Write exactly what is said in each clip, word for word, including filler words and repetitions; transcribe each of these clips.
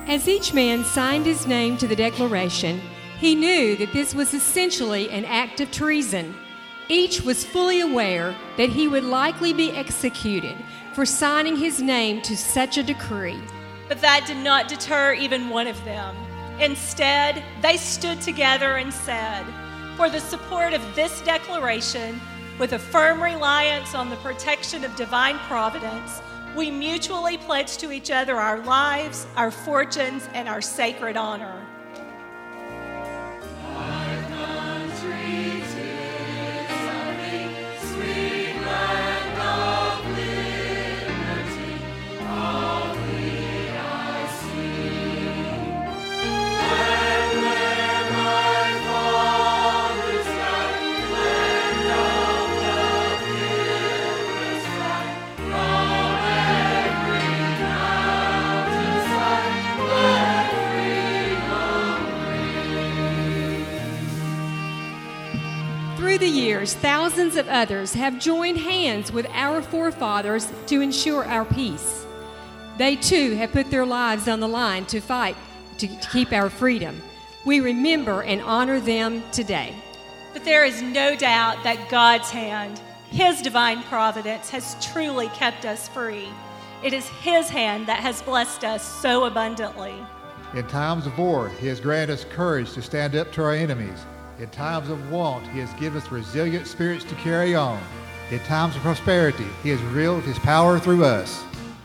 As each man signed his name to the declaration, he knew that this was essentially an act of treason. Each was fully aware that he would likely be executed for signing his name to such a decree. But that did not deter even one of them. Instead, they stood together and said, "For the support of this declaration, with a firm reliance on the protection of divine providence, we mutually pledge to each other our lives, our fortunes, and our sacred honor." Through the years, thousands of others have joined hands with our forefathers to ensure our peace. They too have put their lives on the line to fight to keep our freedom. We remember and honor them today. But there is no doubt that God's hand, His divine providence, has truly kept us free. It is His hand that has blessed us so abundantly. In times of war, He has granted us courage to stand up to our enemies. In times of want, He has given us resilient spirits to carry on. In times of prosperity, He has revealed His power through us.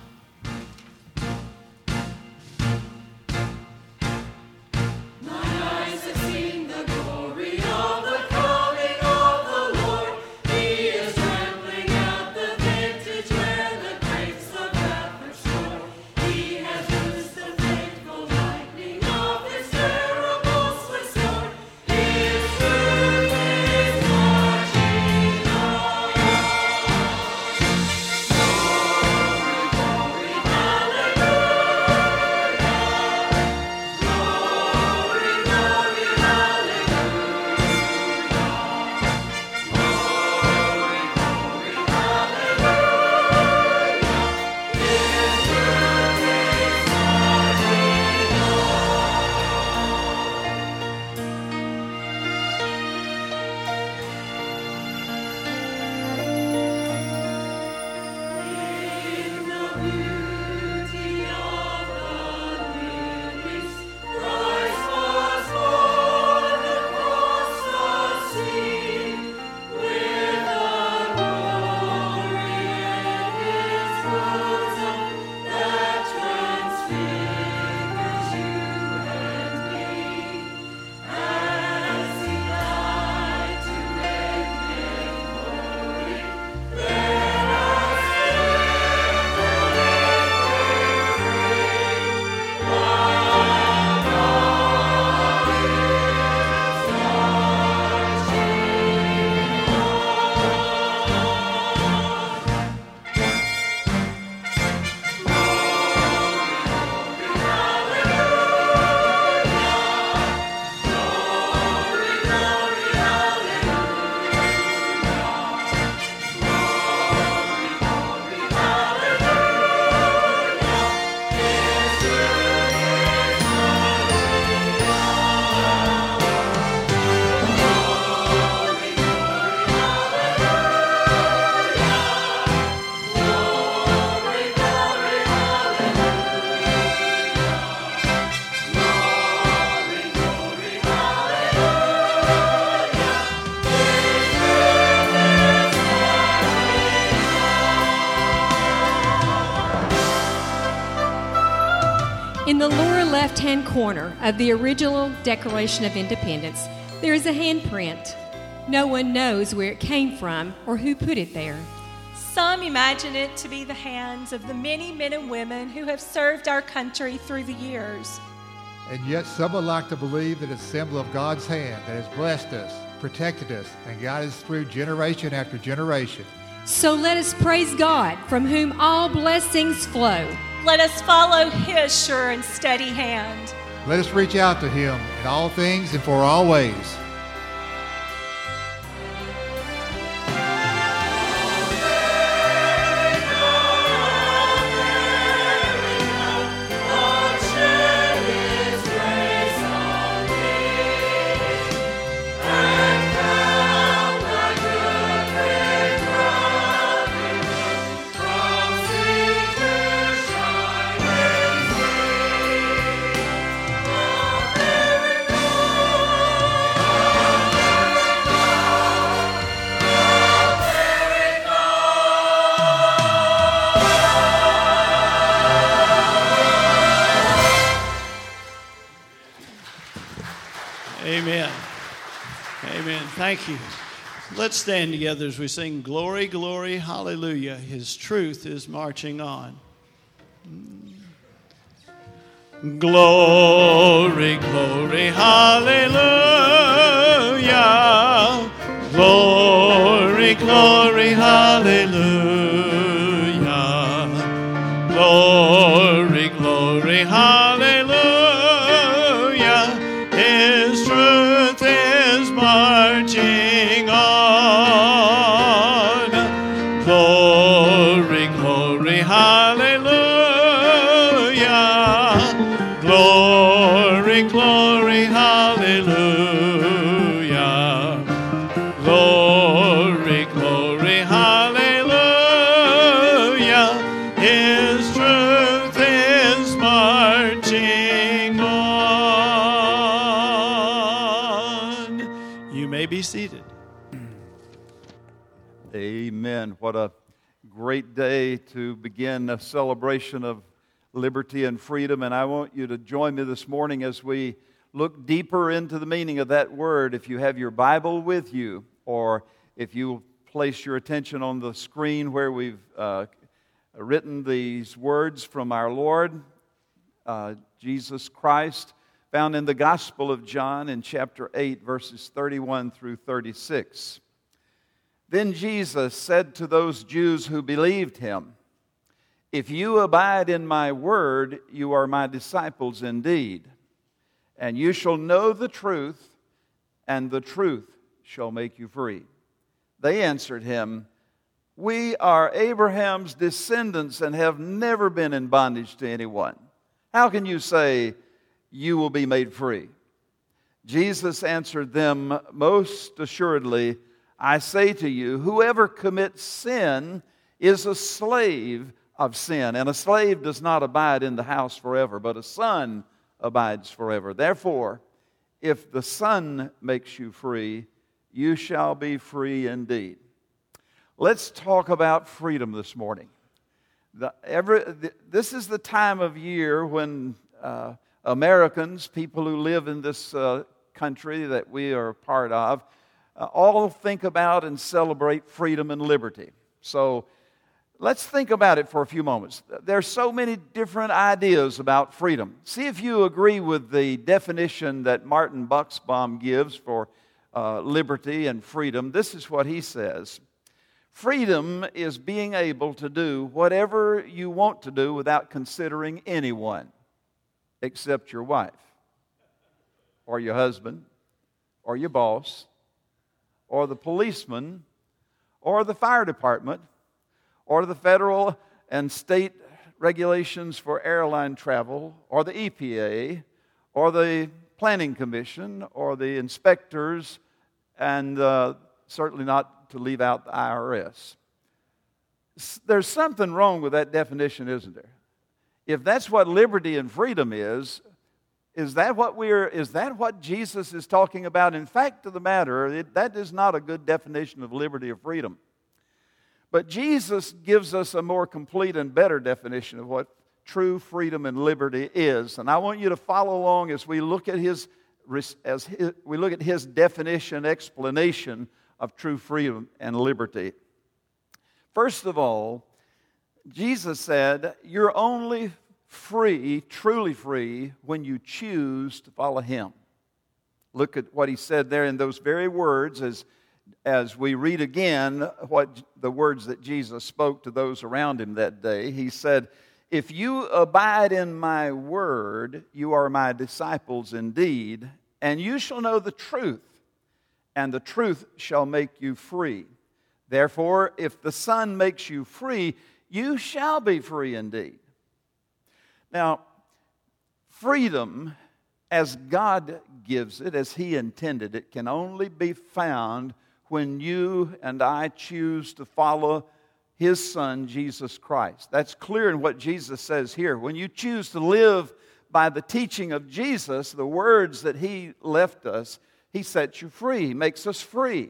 In the lower left-hand corner of the original Declaration of Independence, there is a handprint. No one knows where it came from or who put it there. Some imagine it to be the hands of the many men and women who have served our country through the years. And yet some would like to believe that it's a symbol of God's hand that has blessed us, protected us, and guided us through generation after generation. So let us praise God, from whom all blessings flow. Let us follow His sure and steady hand. Let us reach out to Him in all things and for all ways. Amen. Amen. Amen. Thank you. Let's stand together as we sing Glory, Glory, Hallelujah. His truth is marching on. Glory, glory, hallelujah. Glory, glory, hallelujah. Glory, glory, hallelujah. His truth is marching on. Glory, glory, hallelujah. Glory, glory, hallelujah. Glory, glory, hallelujah. His truth is marching on. You may be seated. Amen. What a great day to begin a celebration of liberty and freedom. And I want you to join me this morning as we look deeper into the meaning of that word. If you have your Bible with you, or if you place your attention on the screen where we've uh, written these words from our Lord, uh, Jesus Christ, found in the Gospel of John in chapter eight, verses thirty-one through thirty-six. Then Jesus said to those Jews who believed him, "If you abide in my word, you are my disciples indeed, and you shall know the truth, and the truth shall make you free." They answered him, "We are Abraham's descendants and have never been in bondage to anyone. How can you say you will be made free?" Jesus answered them, "Most assuredly, I say to you, whoever commits sin is a slave of sin, and a slave does not abide in the house forever, but a son abides forever. Therefore, if the Son makes you free, you shall be free indeed." Let's talk about freedom this morning. The, every, the, this is the time of year when uh, Americans, people who live in this uh, country that we are a part of, uh, all think about and celebrate freedom and liberty. So let's think about it for a few moments. There's so many different ideas about freedom. See if you agree with the definition that Martin Buxbaum gives for uh, liberty and freedom. This is what he says: freedom is being able to do whatever you want to do without considering anyone except your wife, or your husband, or your boss, or the policeman, or the fire department, or the federal and state regulations for airline travel, or the E P A, or the Planning Commission, or the inspectors, and uh, certainly not to leave out the I R S. There's something wrong with that definition, isn't there? If that's what liberty and freedom is, is that what we're? Is that what Jesus is talking about? In fact of the matter, it, that is not a good definition of liberty or freedom. But Jesus gives us a more complete and better definition of what true freedom and liberty is. And I want you to follow along as we look at his, as his, we look at his definition, explanation of true freedom and liberty. First of all, Jesus said, you're only free, truly free, when you choose to follow him. Look at what he said there in those very words as As we read again what the words that Jesus spoke to those around him that day. He said, "If you abide in my word, you are my disciples indeed, and you shall know the truth, and the truth shall make you free. Therefore, if the Son makes you free, you shall be free indeed." Now, freedom, as God gives it, as he intended it, can only be found when you and I choose to follow his Son, Jesus Christ. That's clear in what Jesus says here. When you choose to live by the teaching of Jesus, the words that he left us, he sets you free. He makes us free.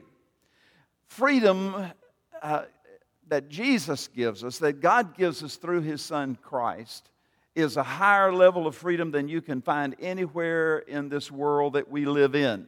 Freedom uh, that Jesus gives us, that God gives us through his Son Christ, is a higher level of freedom than you can find anywhere in this world that we live in.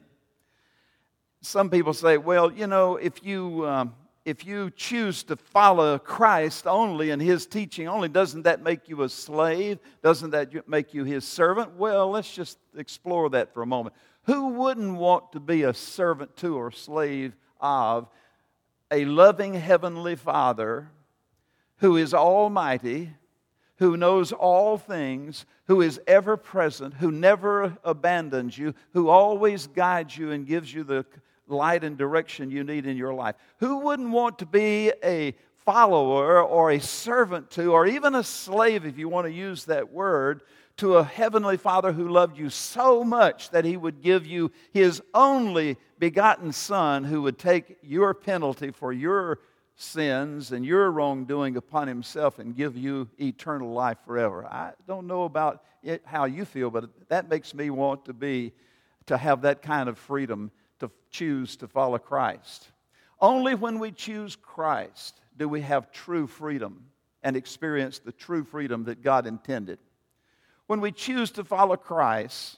Some people say, well, you know, if you um, if you choose to follow Christ only and His teaching only, doesn't that make you a slave? Doesn't that make you His servant? Well, let's just explore that for a moment. Who wouldn't want to be a servant to or slave of a loving Heavenly Father who is almighty, who knows all things, who is ever present, who never abandons you, who always guides you and gives you the light and direction you need in your life? Who wouldn't want to be a follower or a servant to, or even a slave, if you want to use that word, to a Heavenly Father who loved you so much that He would give you His only begotten Son, who would take your penalty for your sins and your wrongdoing upon Himself and give you eternal life forever? I don't know about it, how you feel, but that makes me want to be, to have that kind of freedom to choose to follow Christ. Only when we choose Christ do we have true freedom and experience the true freedom that God intended. When we choose to follow Christ,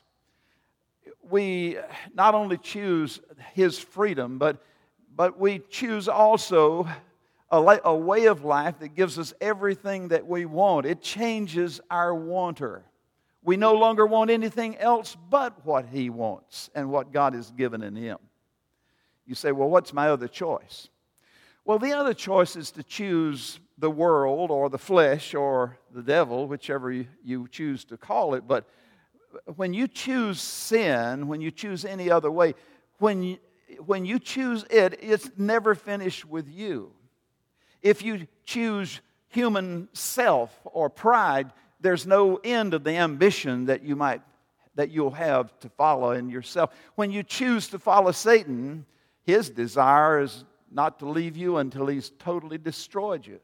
we not only choose His freedom, but, but we choose also a, a way of life that gives us everything that we want. It changes our wanter. We no longer want anything else but what He wants and what God has given in Him. You say, well, what's my other choice? Well, the other choice is to choose the world or the flesh or the devil, whichever you, you choose to call it. But when you choose sin, when you choose any other way, when you, when you choose it, it's never finished with you. If you choose human self or pride, there's no end of the ambition that you might that you'll have to follow in yourself. When you choose to follow Satan, his desire is not to leave you until he's totally destroyed you.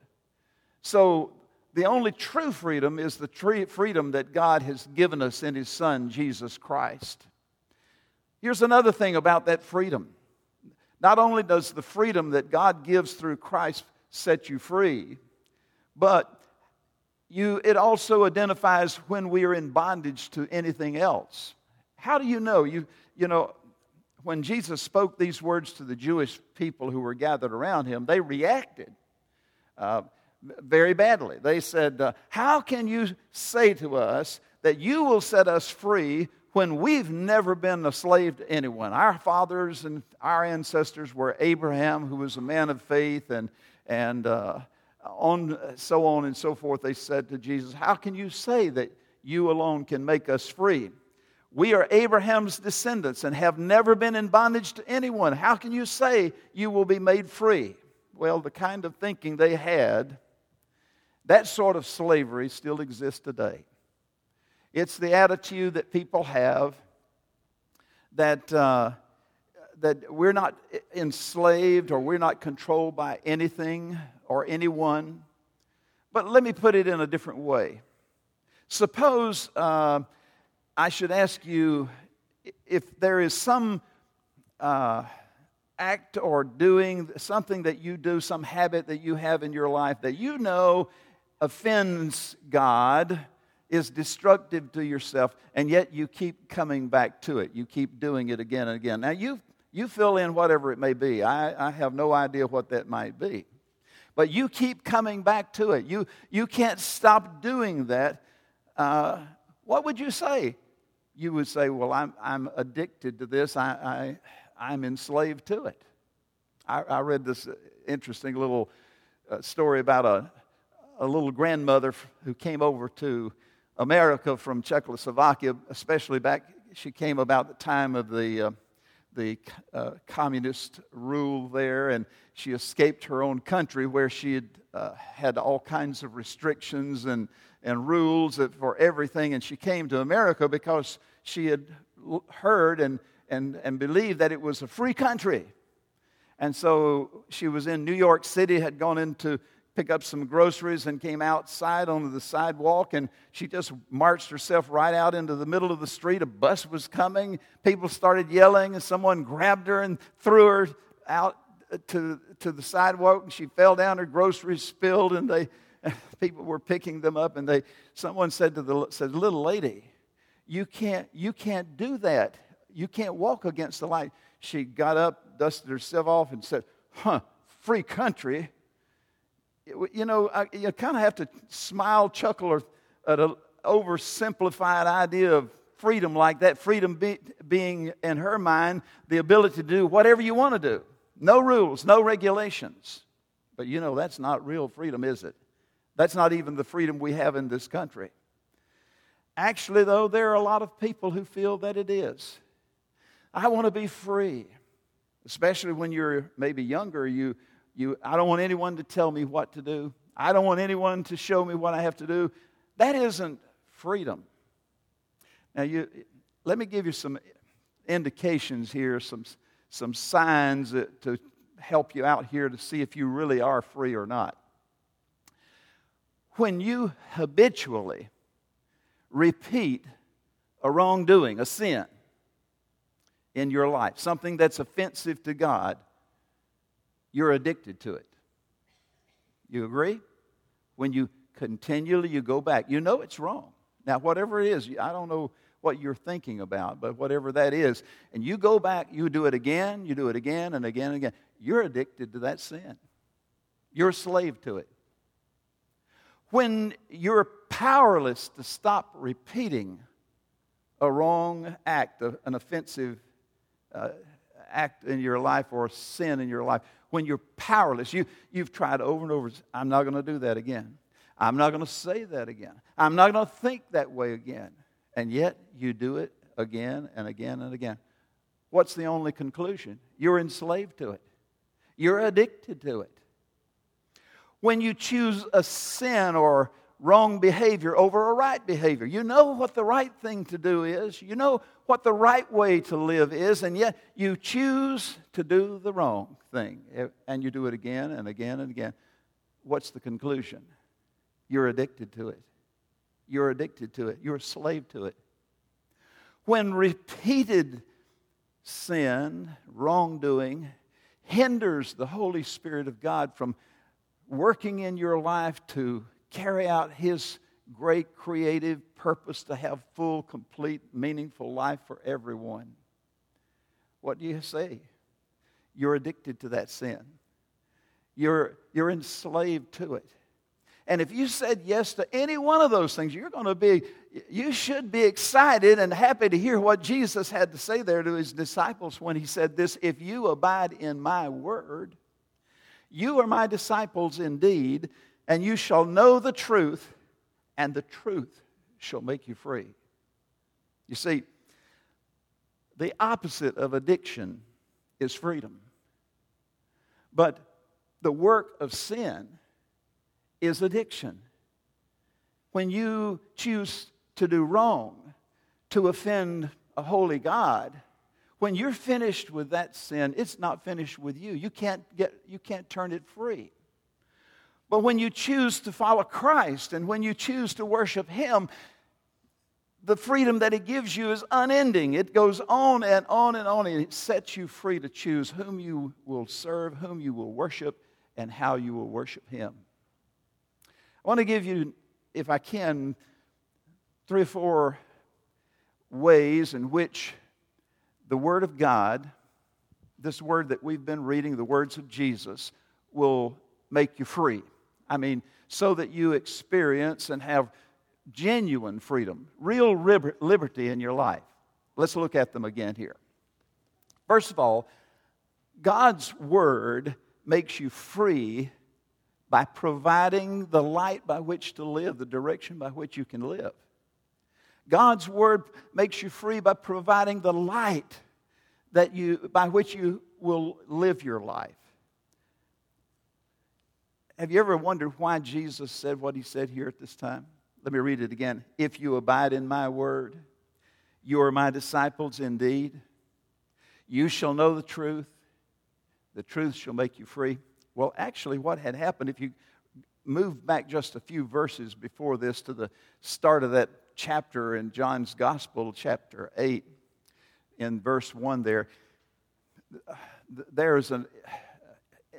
So the only true freedom is the true freedom that God has given us in His Son, Jesus Christ. Here's another thing about that freedom. Not only does the freedom that God gives through Christ set you free, but you, it also identifies when we are in bondage to anything else. How do you know? You, you know, when Jesus spoke these words to the Jewish people who were gathered around Him, they reacted uh, very badly. They said, uh, how can you say to us that you will set us free when we've never been a slave to anyone? Our fathers and our ancestors were Abraham, who was a man of faith, and, and uh, on, so on and so forth. They said to Jesus, how can you say that you alone can make us free? We are Abraham's descendants and have never been in bondage to anyone. How can you say you will be made free? Well, the kind of thinking they had, that sort of slavery still exists today. It's the attitude that people have that, uh, that we're not enslaved or we're not controlled by anything or anyone. But let me put it in a different way. Suppose uh, I should ask you if there is some uh, act or doing, something that you do, some habit that you have in your life that you know offends God, is destructive to yourself, and yet you keep coming back to it. You keep doing it again and again. Now, you you fill in whatever it may be. I, I have no idea what that might be. But you keep coming back to it. You, you can't stop doing that. Uh, what would you say? You would say, well, I'm, I'm addicted to this. I, I, I'm enslaved to it. I, I read this interesting little uh, story about a, a little grandmother who came over to America from Czechoslovakia, especially back, she came about the time of the uh, the uh, communist rule there, and she escaped her own country where she had uh, had all kinds of restrictions and, and rules for everything, and she came to America because she had heard and, and, and believed that it was a free country. And so she was in New York City, had gone into pick up some groceries and came outside onto the sidewalk, and she just marched herself right out into the middle of the street. A bus was coming. People started yelling, and someone grabbed her and threw her out to, to the sidewalk, and she fell down. Her groceries spilled, and they people were picking them up, and they someone said to the said, "Little lady, you can't you can't do that. You can't walk against the light." She got up, dusted herself off, and said, "Huh, free country." You know, I, you kind of have to smile, chuckle, or at an oversimplified idea of freedom like that. Freedom be, being, in her mind, the ability to do whatever you want to do. No rules, no regulations. But you know, that's not real freedom, is it? That's not even the freedom we have in this country. Actually, though, there are a lot of people who feel that it is. I want to be free. Especially when you're maybe younger, you, you, I don't want anyone to tell me what to do. I don't want anyone to show me what I have to do. That isn't freedom. Now, you, let me give you some indications here, some, some signs that, to help you out here to see if you really are free or not. When you habitually repeat a wrongdoing, a sin in your life, something that's offensive to God, you're addicted to it. You agree? When you continually, you go back. You know it's wrong. Now, whatever it is, I don't know what you're thinking about, but whatever that is, and you go back, you do it again, you do it again and again and again. You're addicted to that sin. You're a slave to it. When you're powerless to stop repeating a wrong act, an offensive uh, act in your life or a sin in your life, when you're powerless, you, you've tried over and over, I'm not going to do that again. I'm not going to say that again. I'm not going to think that way again. And yet you do it again and again and again. What's the only conclusion? You're enslaved to it. You're addicted to it. When you choose a sin or wrong behavior over a right behavior, you know what the right thing to do is. You know what the right way to live is, and yet you choose to do the wrong thing. And you do it again and again and again. What's the conclusion? You're addicted to it. You're addicted to it. You're a slave to it. When repeated sin, wrongdoing, hinders the Holy Spirit of God from working in your life to carry out His great creative purpose to have full, complete, meaningful life for everyone, what do you say? You're addicted to that sin. You're, you're enslaved to it. And if you said yes to any one of those things, you're going to be, you should be excited and happy to hear what Jesus had to say there to His disciples when He said this, if you abide in my word, you are my disciples indeed, and you shall know the truth, and the truth shall make you free. You see, the opposite of addiction is freedom. But the work of sin is addiction. When you choose to do wrong, to offend a holy God, when you're finished with that sin, it's not finished with you. You can't get, you can't turn it free. But when you choose to follow Christ and when you choose to worship Him, the freedom that He gives you is unending. It goes on and on and on, and it sets you free to choose whom you will serve, whom you will worship, and how you will worship Him. I want to give you, if I can, three or four ways in which the Word of God, this Word that we've been reading, the words of Jesus, will make you free. I mean, so that you experience and have genuine freedom, real liberty in your life. Let's look at them again here. First of all, God's Word makes you free by providing the light by which to live, the direction by which you can live. God's Word makes you free by providing the light that you, by which you will live your life. Have you ever wondered why Jesus said what He said here at this time? Let me read it again. If you abide in my word, you are my disciples indeed. You shall know the truth. The truth shall make you free. Well, actually, what had happened, if you move back just a few verses before this to the start of that chapter in John's Gospel, chapter eight, in verse one there, there's an,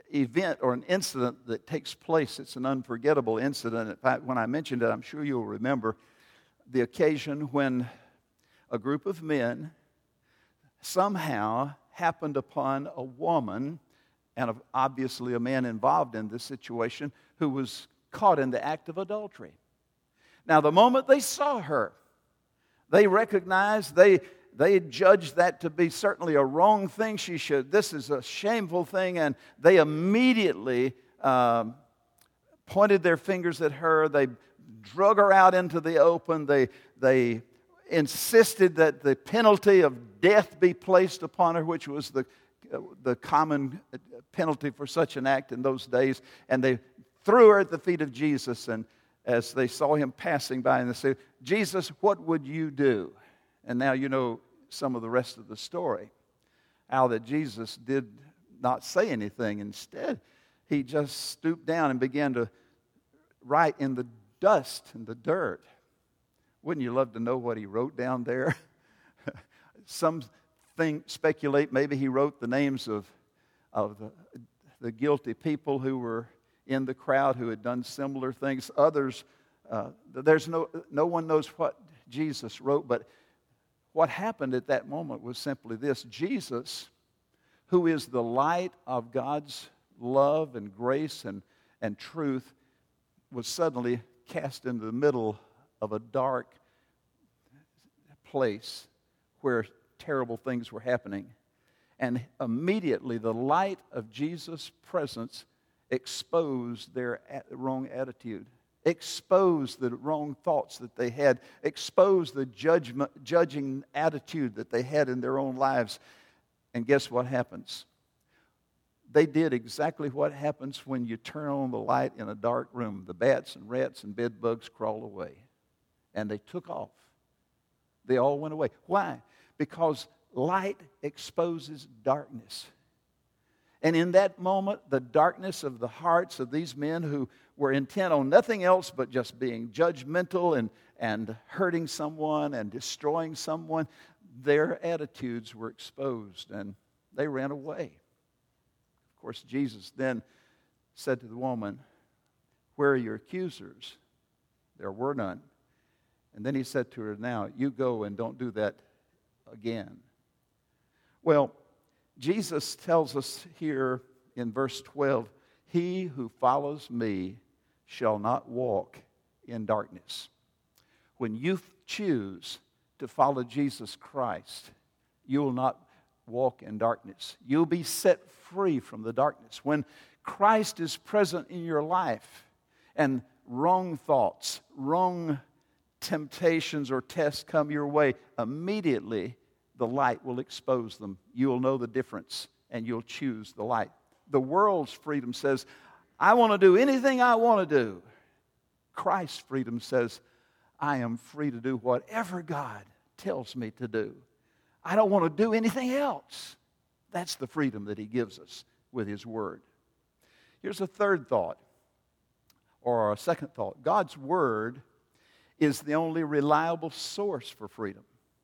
event or an incident that takes place. It's an unforgettable incident. In fact, when I mentioned it, I'm sure you'll remember the occasion when a group of men somehow happened upon a woman, and obviously a man involved in this situation, who was caught in the act of adultery. Now, the moment they saw her, they recognized, they they judged that to be certainly a wrong thing. She should, this is a shameful thing, and they immediately um, pointed their fingers at her. They drug her out into the open. They they insisted that the penalty of death be placed upon her, which was the the common penalty for such an act in those days. And they threw her at the feet of Jesus, and as they saw him passing by, and they said, "Jesus, what would you do?" And now you know some of the rest of the story. How that Jesus did not say anything. Instead, he just stooped down and began to write in the dust and the dirt. Wouldn't you love to know what he wrote down there? Some think, speculate maybe he wrote the names of, of the, the guilty people who were in the crowd who had done similar things. Others, uh, there's no no one knows what Jesus wrote, but what happened at that moment was simply this. Jesus, who is the light of God's love and grace and, and truth, was suddenly cast into the middle of a dark place where terrible things were happening. And immediately the light of Jesus' presence exposed their wrong attitude, exposed the wrong thoughts that they had, exposed the judgment, judging attitude that they had in their own lives. And guess what happens? They did exactly what happens when you turn on the light in a dark room. The bats and rats and bed bugs crawl away. And they took off. They all went away. Why? Because light exposes darkness. And in that moment, the darkness of the hearts of these men who were intent on nothing else but just being judgmental and, and hurting someone and destroying someone, their attitudes were exposed and they ran away. Of course, Jesus then said to the woman, "Where are your accusers?" There were none. And then he said to her, "Now, you go and don't do that again." Well, Jesus tells us here in verse twelve, "He who follows me shall not walk in darkness." When you choose to follow Jesus Christ, you will not walk in darkness. You'll be set free from the darkness. When Christ is present in your life and wrong thoughts, wrong temptations or tests come your way, immediately the light will expose them. You will know the difference and you'll choose the light. The world's freedom says, "I want to do anything I want to do." Christ's freedom says, "I am free to do whatever God tells me to do. I don't want to do anything else." That's the freedom that He gives us with His Word. Here's a third thought, or a second thought. God's Word is the only reliable source for freedom.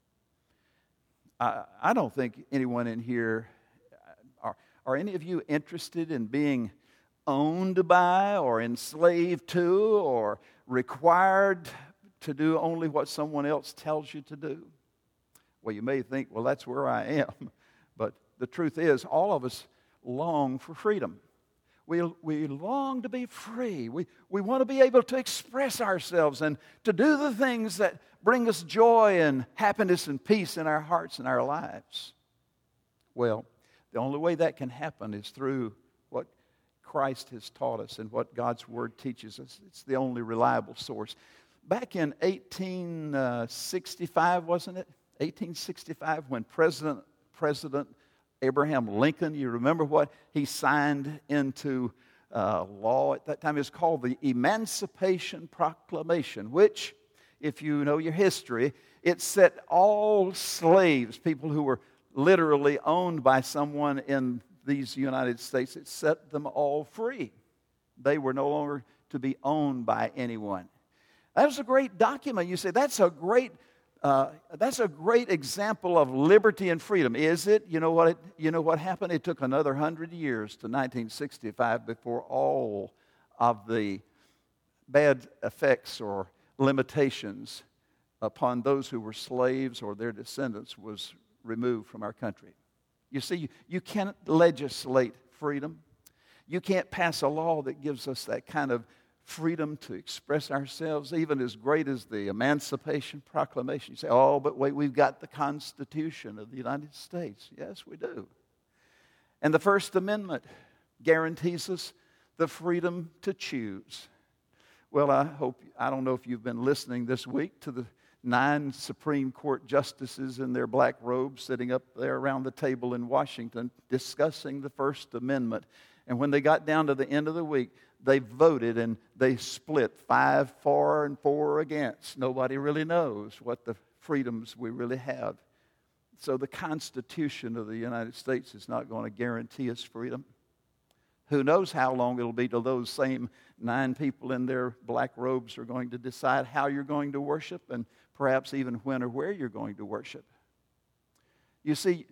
I, I don't think anyone in here, are, are any of you interested in being owned by or enslaved to or required to do only what someone else tells you to do? Well, you may think, well, that's where I am. But the truth is, all of us long for freedom. We, we long to be free. We, we want to be able to express ourselves and to do the things that bring us joy and happiness and peace in our hearts and our lives. Well, the only way that can happen is through what Christ has taught us and what God's Word teaches us. It's the only reliable source. Back in eighteen sixty-five, wasn't it? eighteen sixty-five, when President President Abraham Lincoln, you remember what he signed into uh, law at that time? It was called the Emancipation Proclamation, which, if you know your history, it set all slaves, people who were literally owned by someone in these United States, it set them all free. They were no longer to be owned by anyone. That was a great document. You say, that's a great uh, that's a great example of liberty and freedom, is it? You know what? It, you know what happened? It took another hundred years to nineteen sixty-five before all of the bad effects or limitations upon those who were slaves or their descendants was removed from our country. You see, you, you can't legislate freedom. You can't pass a law that gives us that kind of freedom to express ourselves, even as great as the Emancipation Proclamation. You say, oh, but wait, we've got the Constitution of the United States. Yes, we do. And the First Amendment guarantees us the freedom to choose. Well, I hope, I don't know if you've been listening this week to the nine Supreme Court justices in their black robes sitting up there around the table in Washington discussing the First Amendment. And when they got down to the end of the week, they voted and they split five for and four against. Nobody really knows what the freedoms we really have. So the Constitution of the United States is not going to guarantee us freedom. Who knows how long it'll be till those same nine people in their black robes are going to decide how you're going to worship and perhaps even when or where you're going to worship. You see,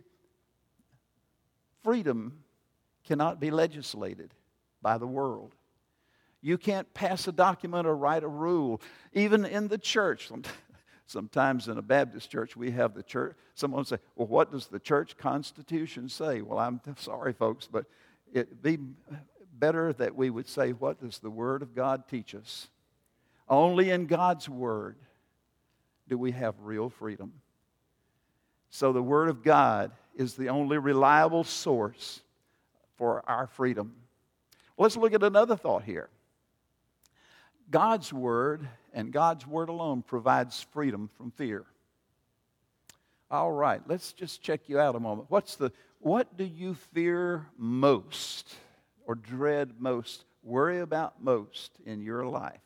freedom cannot be legislated by the world. You can't pass a document or write a rule. Even in the church, sometimes in a Baptist church, we have the church. Someone will say, well, what does the church constitution say? Well, I'm sorry, folks, but it'd be better that we would say, what does the Word of God teach us? Only in God's Word do we have real freedom. So the Word of God is the only reliable source for our freedom. Well, let's look at another thought here. God's Word and God's Word alone provides freedom from fear. All right, let's just check you out a moment. What's the What do you fear most or dread most, worry about most in your life?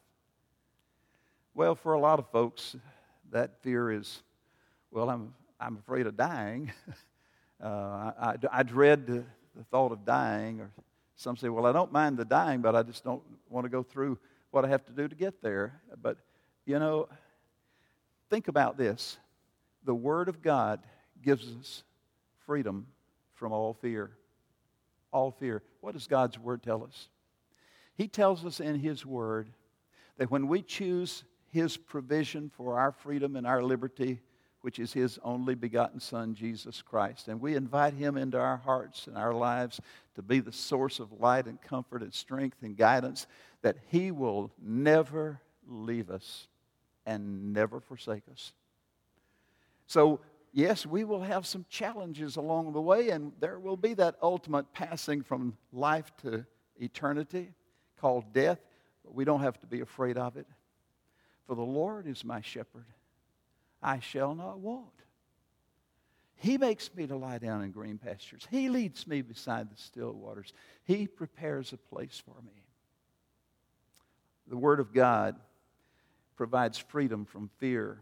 Well, for a lot of folks, that fear is, well, I'm I'm afraid of dying. uh, I, I, I dread the, the thought of dying. Or some say, well, I don't mind the dying, but I just don't want to go through what I have to do to get there. But, you know, think about this. The Word of God gives us freedom from all fear. All fear. What does God's Word tell us? He tells us in His Word that when we choose His provision for our freedom and our liberty, which is His only begotten Son, Jesus Christ, and we invite Him into our hearts and our lives to be the source of light and comfort and strength and guidance, that He will never leave us and never forsake us. So, yes, we will have some challenges along the way, and there will be that ultimate passing from life to eternity called death, but we don't have to be afraid of it. For the Lord is my shepherd, I shall not want. He makes me to lie down in green pastures. He leads me beside the still waters. He prepares a place for me. The Word of God provides freedom from fear.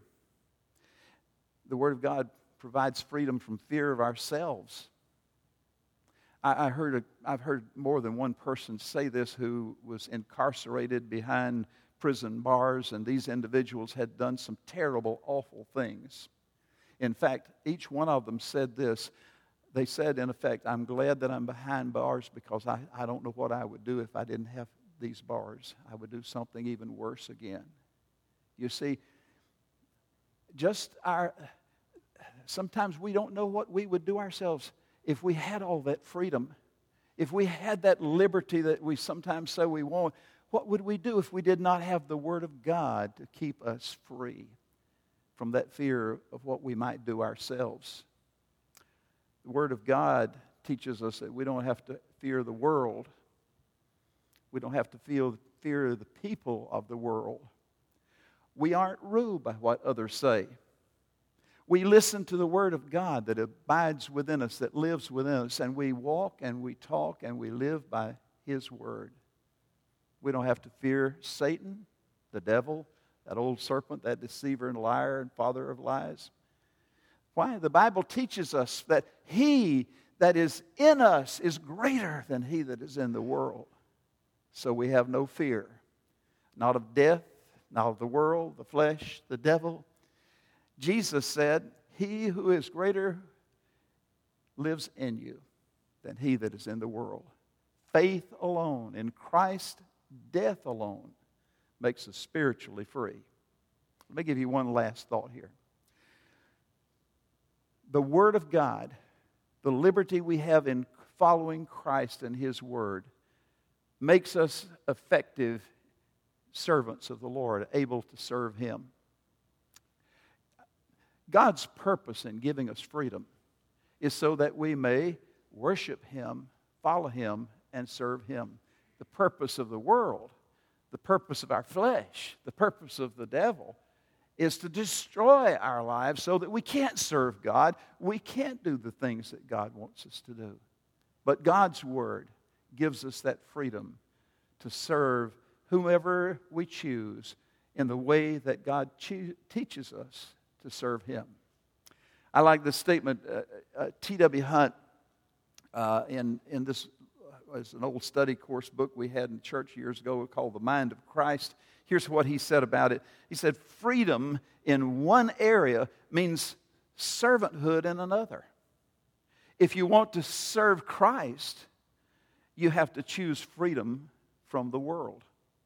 The Word of God provides freedom from fear of ourselves. I, I heard a, I've heard more than one person say this who was incarcerated behind prison bars, and these individuals had done some terrible, awful things. In fact, each one of them said this. They said, in effect, I'm glad that I'm behind bars because I, I don't know what I would do if I didn't have these bars. I would do something even worse again. You see, just our... Sometimes we don't know what we would do ourselves if we had all that freedom. If we had that liberty that we sometimes say we want, what would we do if we did not have the Word of God to keep us free from that fear of what we might do ourselves? The Word of God teaches us that we don't have to fear the world. We don't have to feel fear the people of the world. We aren't ruled by what others say. We listen to the Word of God that abides within us, that lives within us, and we walk and we talk and we live by His Word. We don't have to fear Satan, the devil, that old serpent, that deceiver and liar and father of lies. Why? The Bible teaches us that He that is in us is greater than he that is in the world. So we have no fear, not of death, not of the world, the flesh, the devil. Jesus said, he who is greater lives in you than he that is in the world. Faith alone in Christ, death alone, makes us spiritually free. Let me give you one last thought here. The Word of God, the liberty we have in following Christ and His Word, makes us effective servants of the Lord, able to serve Him. God's purpose in giving us freedom is so that we may worship Him, follow Him, and serve Him. The purpose of the world, the purpose of our flesh, the purpose of the devil is to destroy our lives so that we can't serve God. We can't do the things that God wants us to do. But God's Word gives us that freedom to serve whomever we choose in the way that God cho- teaches us to serve Him. I like this statement. Uh, uh, T W Hunt, uh, in, in this was an old study course book we had in church years ago called The Mind of Christ. Here's what he said about it. He said, freedom in one area means servanthood in another. If you want to serve Christ, you have to choose freedom from the world.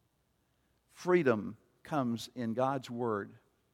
Freedom comes in God's Word.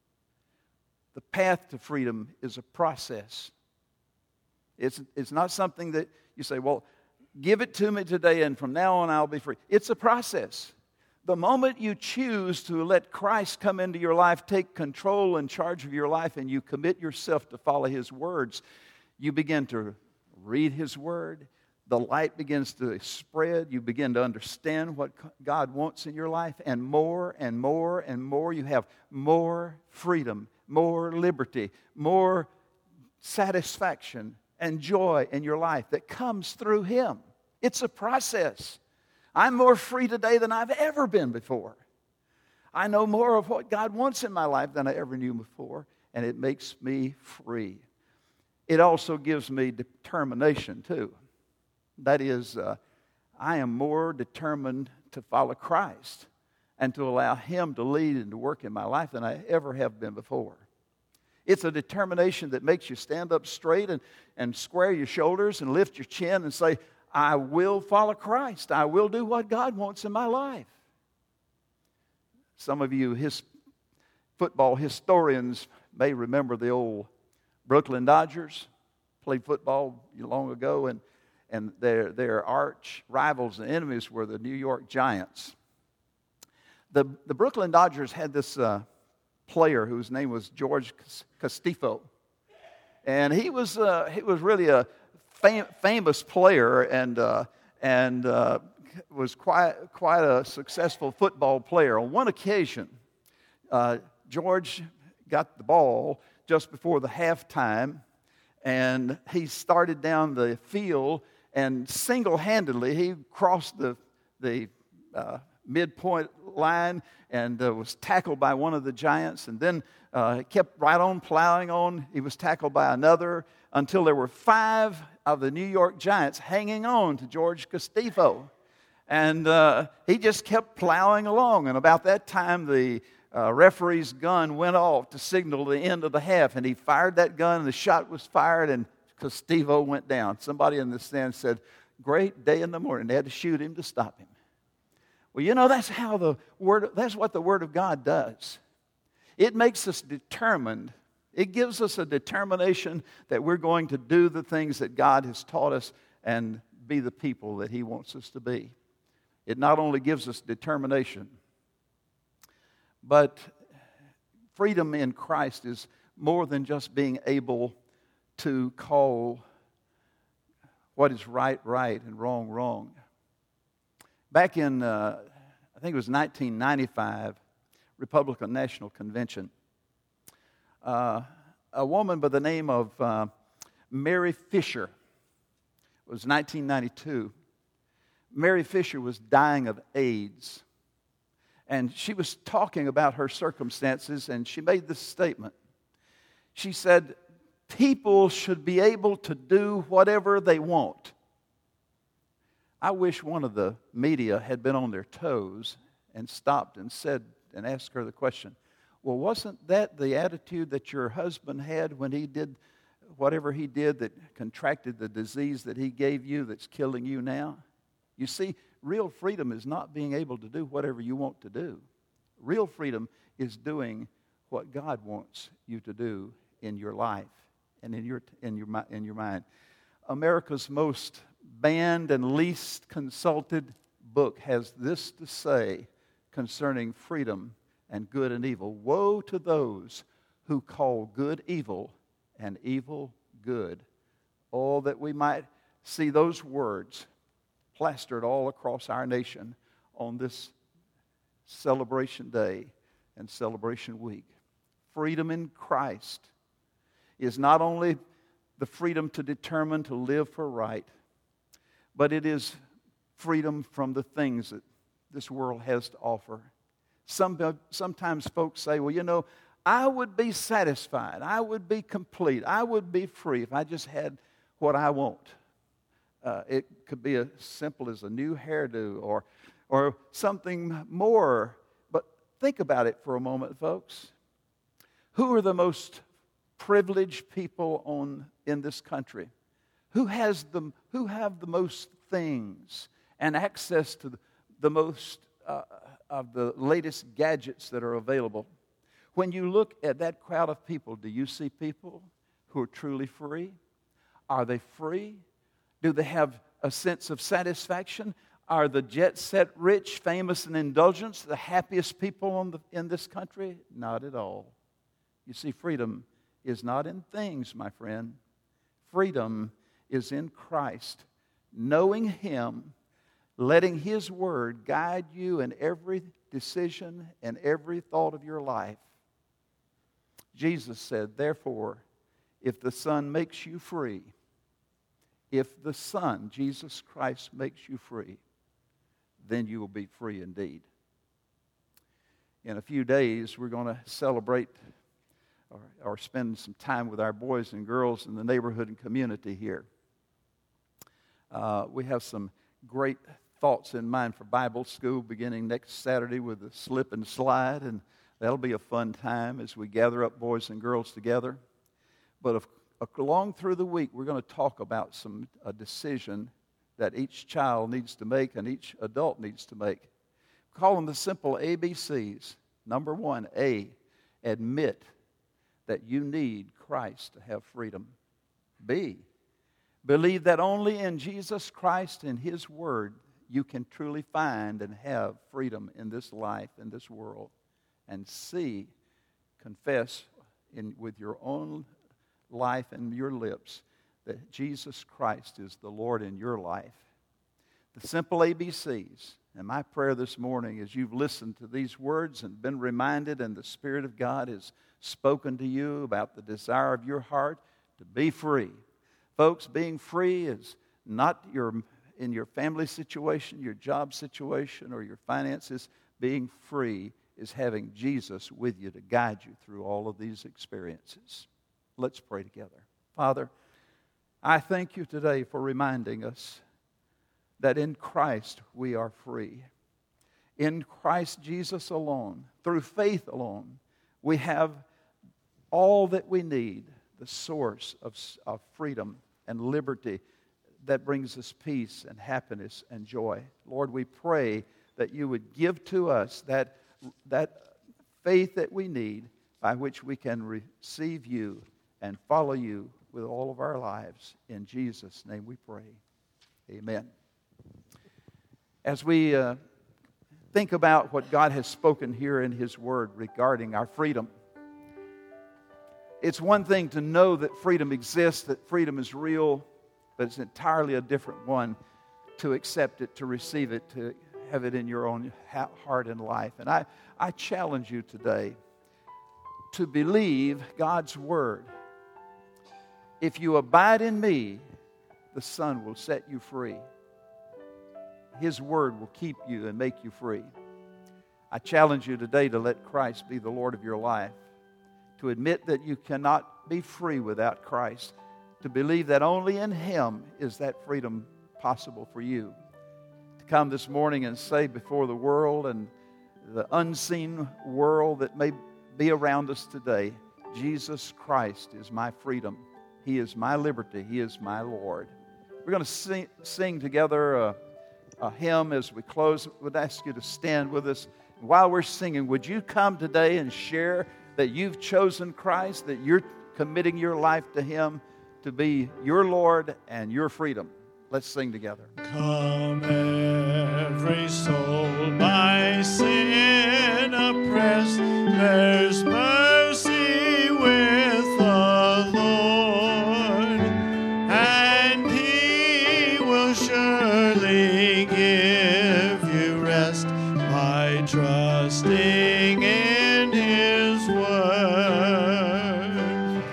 The path to freedom is a process. It's, it's not something that you say, well, give it to me today and from now on I'll be free. It's a process. The moment you choose to let Christ come into your life, take control and charge of your life, and you commit yourself to follow His words, you begin to read His Word. The light begins to spread. You begin to understand what God wants in your life. And more and more and more, you have more freedom, more liberty, more satisfaction and joy in your life that comes through Him. It's a process. I'm more free today than I've ever been before. I know more of what God wants in my life than I ever knew before, and it makes me free. It also gives me determination, too. That is, uh, I am more determined to follow Christ and to allow Him to lead and to work in my life than I ever have been before. It's a determination that makes you stand up straight and, and square your shoulders and lift your chin and say, I will follow Christ. I will do what God wants in my life. Some of you his football historians may remember the old Brooklyn Dodgers. Played football long ago, and And their, their arch rivals and enemies were the New York Giants. The, the Brooklyn Dodgers had this uh, player whose name was George Castifo. And he was uh, he was really a fam- famous player and uh, and uh, was quite, quite a successful football player. On one occasion, uh, George got the ball just before the halftime, and he started down the field. And single-handedly, he crossed the, the uh, midpoint line and uh, was tackled by one of the Giants. And then uh, kept right on plowing on. He was tackled by another until there were five of the New York Giants hanging on to George Castifo. And uh, he just kept plowing along. And about that time, the uh, referee's gun went off to signal the end of the half. And he fired that gun, and the shot was fired, and Castifo went down. Somebody in the stand said, great day in the morning. They had to shoot him to stop him. Well, you know, that's how the word, that's what the Word of God does. It makes us determined. It gives us a determination that we're going to do the things that God has taught us and be the people that He wants us to be. It not only gives us determination, but freedom in Christ is more than just being able to call what is right, right, and wrong, wrong. Back in, uh, I think it was nineteen ninety-five, Republican National Convention, uh, a woman by the name of uh, Mary Fisher, it was nineteen ninety-two. Mary Fisher was dying of AIDS, and she was talking about her circumstances, and she made this statement. She said, people should be able to do whatever they want. I wish one of the media had been on their toes and stopped and said and asked her the question, Well, wasn't that the attitude that your husband had when he did whatever he did that contracted the disease that he gave you that's killing you now? You see, real freedom is not being able to do whatever you want to do. Real freedom is doing what God wants you to do in your life and in your in your in your mind. America's most banned and least consulted book has this to say concerning freedom and good and evil. Woe to those who call good evil and evil good. Oh, that we might see those words plastered all across our nation on this celebration day and celebration week. Freedom in Christ is not only the freedom to determine to live for right, but it is freedom from the things that this world has to offer. Some, sometimes folks say, well, you know, I would be satisfied. I would be complete. I would be free if I just had what I want. Uh, it could be as simple as a new hairdo or, or something more. But think about it for a moment, folks. Who are the most privileged people on in this country? Who has the, who have the most things and access to the, the most uh, of the latest gadgets that are available? When you look at that crowd of people, do you see people who are truly free? Are they free? Do they have a sense of satisfaction? Are the jet-set rich, famous, and indulgent the happiest people on the, in this country? Not at all. You see, freedom is not in things, my friend. Freedom is in Christ, knowing Him, letting His Word guide you in every decision and every thought of your life. Jesus said, therefore, if the Son makes you free, if the Son, Jesus Christ, makes you free, then you will be free indeed. In a few days, we're going to celebrate or, or spend some time with our boys and girls in the neighborhood and community here. Uh, we have some great thoughts in mind for Bible school beginning next Saturday with a slip and slide, and that'll be a fun time as we gather up boys and girls together. But if, along through the week, we're going to talk about some a decision that each child needs to make and each adult needs to make. Call them the simple A B Cs. Number one, A, admit that you need Christ to have freedom. B, believe that only in Jesus Christ and His Word you can truly find and have freedom in this life, in this world. And C, confess in, with your own life and your lips that Jesus Christ is the Lord in your life. The simple A B Cs. And my prayer this morning is you've listened to these words and been reminded, and the Spirit of God has spoken to you about the desire of your heart to be free. Folks, being free is not your in your family situation, your job situation, or your finances. Being free is having Jesus with you to guide you through all of these experiences. Let's pray together. Father, I thank you today for reminding us that in Christ we are free. In Christ Jesus alone, through faith alone, we have all that we need, the source of, of freedom and liberty that brings us peace and happiness and joy. Lord, we pray that you would give to us that, that faith that we need by which we can receive you and follow you with all of our lives. In Jesus' name we pray. Amen. As we uh, think about what God has spoken here in His Word regarding our freedom, it's one thing to know that freedom exists, that freedom is real, but it's entirely a different one to accept it, to receive it, to have it in your own heart and life. And I, I challenge you today to believe God's Word. If you abide in me, the Son will set you free. His Word will keep you and make you free. I challenge you today to let Christ be the Lord of your life, to admit that you cannot be free without Christ, to believe that only in Him is that freedom possible for you, to come this morning and say before the world and the unseen world that may be around us today. Jesus Christ is my freedom. He is my liberty. He is my Lord. We're going to sing, sing together a, a hymn as we close. We'd ask you to stand with us. While we're singing, would you come today and share that you've chosen Christ, that you're committing your life to Him to be your Lord and your freedom? Let's sing together. Come, every soul by sin oppressed, there's mercy with the Lord, and He will surely give you rest by trusting in His word.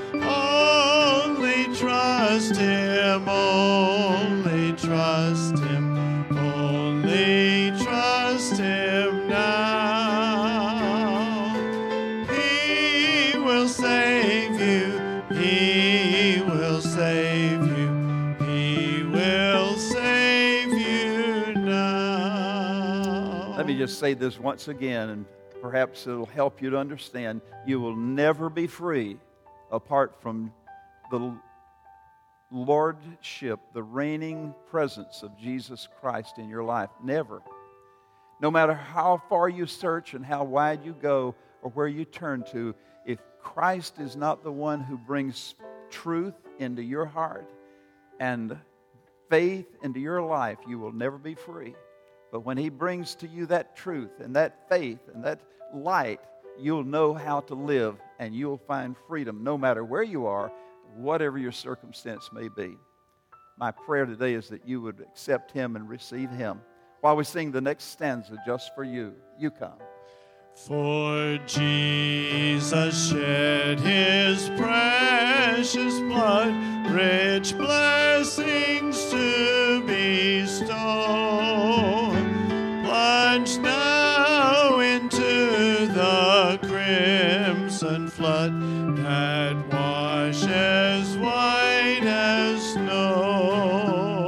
Only trust Him, only trust Him, only trust Him now. He will save you, He will save you, He will save you now. Let me just say this once again, and perhaps it'll help you to understand. You will never be free apart from the lordship, the reigning presence of Jesus Christ in your life. Never. No matter how far you search and how wide you go or where you turn to, if Christ is not the one who brings truth into your heart and faith into your life, you will never be free. But when He brings to you that truth and that faith and that light, you'll know how to live and you'll find freedom no matter where you are, whatever your circumstance may be. My prayer today is that you would accept Him and receive Him. While we sing the next stanza just for you, you come. For Jesus shed His precious blood, rich blessings to bestow. Plunge now into the crimson flood that washes white as snow.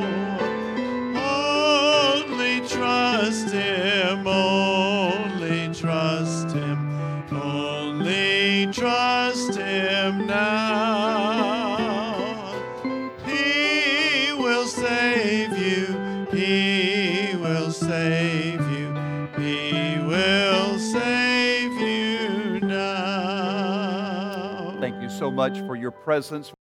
Only trust Him, only trust Him, only trust Him now. He will save you, He will save you, He will save you now. Thank you so much for your presence.